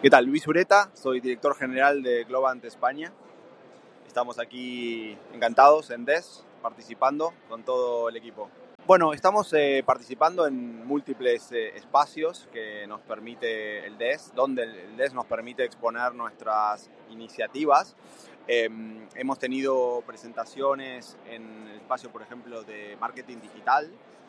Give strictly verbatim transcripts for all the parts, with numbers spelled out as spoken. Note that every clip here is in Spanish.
¿Qué tal? Luis Ureta, soy director general de Globant España. Estamos aquí encantados en D E S, participando con todo el equipo. Bueno, estamos eh, participando en múltiples eh, espacios que nos permite el D E S, donde el D E S nos permite exponer nuestras iniciativas. Eh, hemos tenido presentaciones en el espacio, por ejemplo, de marketing digital,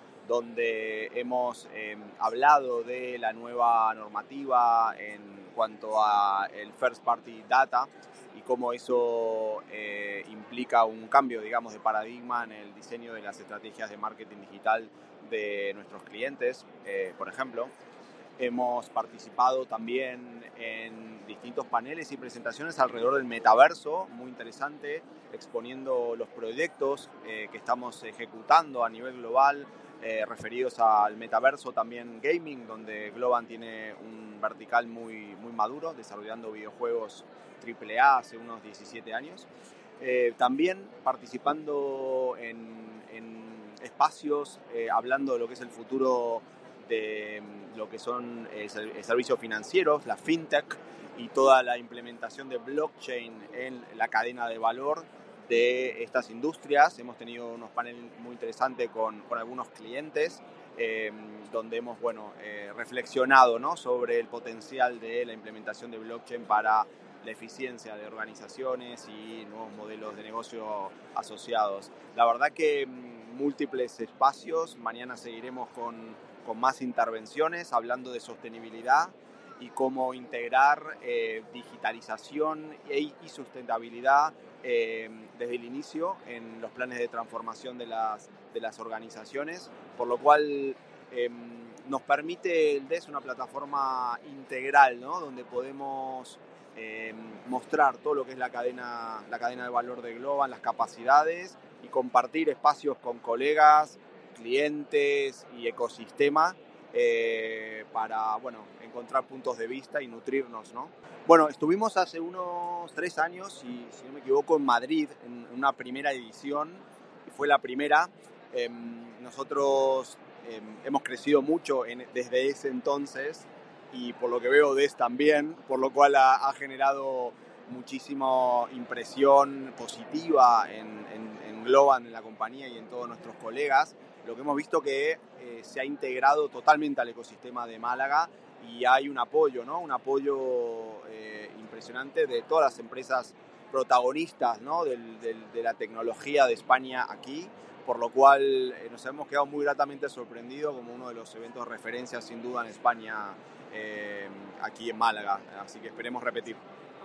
donde hemos eh, hablado de la nueva normativa en cuanto a el first party data y cómo eso eh, implica un cambio, digamos, de paradigma en el diseño de las estrategias de marketing digital de nuestros clientes, eh, por ejemplo. Hemos participado también en distintos paneles y presentaciones alrededor del metaverso, muy interesante, exponiendo los proyectos eh, que estamos ejecutando a nivel global, eh, referidos al metaverso, también gaming, donde Globant tiene un vertical muy, muy maduro, desarrollando videojuegos triple A hace unos diecisiete años. Eh, también participando en, en espacios, eh, hablando de lo que es el futuro de lo que son eh, servicios financieros, la fintech y toda la implementación de blockchain en la cadena de valor de estas industrias. Hemos tenido unos paneles muy interesantes con, con algunos clientes, eh, donde hemos bueno, eh, reflexionado, ¿no?, sobre el potencial de la implementación de blockchain para la eficiencia de organizaciones y nuevos modelos de negocio asociados. La verdad que mmm, múltiples espacios. Mañana seguiremos con, con más intervenciones hablando de sostenibilidad y cómo integrar eh, digitalización y, y sustentabilidad eh, desde el inicio en los planes de transformación de las, de las organizaciones, por lo cual eh, nos permite el D E S una plataforma integral, ¿no?, donde podemos eh, mostrar todo lo que es la cadena, la cadena de valor de Globant, las capacidades y compartir espacios con colegas, clientes y ecosistema eh, para bueno, encontrar puntos de vista y nutrirnos, ¿no? Bueno, estuvimos hace unos tres años, si, si no me equivoco, en Madrid, en una primera edición, y fue la primera. Eh, nosotros eh, hemos crecido mucho en, desde ese entonces, y por lo que veo D E S también, por lo cual ha, ha generado muchísima impresión positiva en, en, en Globant, en la compañía y en todos nuestros colegas. Lo que hemos visto que eh, se ha integrado totalmente al ecosistema de Málaga y hay un apoyo, ¿no? Un apoyo eh, impresionante de todas las empresas protagonistas, ¿no?, del, del, de la tecnología de España aquí, por lo cual eh, nos hemos quedado muy gratamente sorprendidos como uno de los eventos de referencia sin duda en España, eh, aquí en Málaga, así que esperemos repetir.